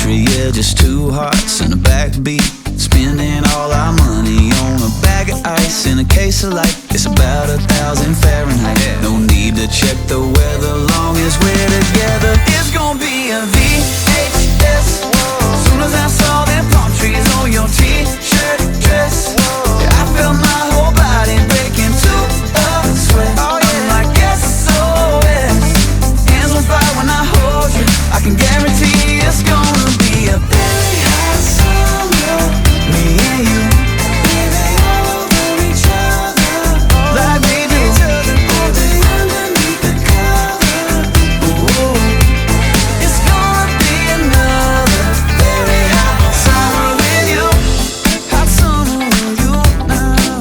country, yeah, just two hearts and a backbeat. Spending all our money on a bag of ice and a case of light. It's about 1,000 Fahrenheit. No need to check the weather, long as we're together. It's gonna be a VHS. Soon as I saw them palm trees on your t-shirt dress, I felt my whole body break into a sweat. I'm like SOS. Hands on fire when I hold you. I can guarantee it's gonna be a very hot summer. Me and you, baby, over each other, like we do, holding underneath the cover. Ooh, it's gonna be another very hot summer with you. Hot summer with you now.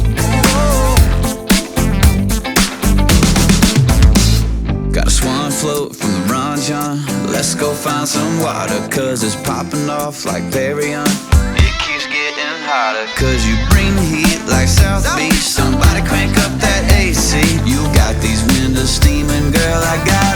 Got a swan float from the Ranjan. Let's go find some water, cause it's popping off like Perion. It keeps getting hotter, cause you bring the heat like South Beach. Somebody crank up that AC. You got these windows steaming, girl, I got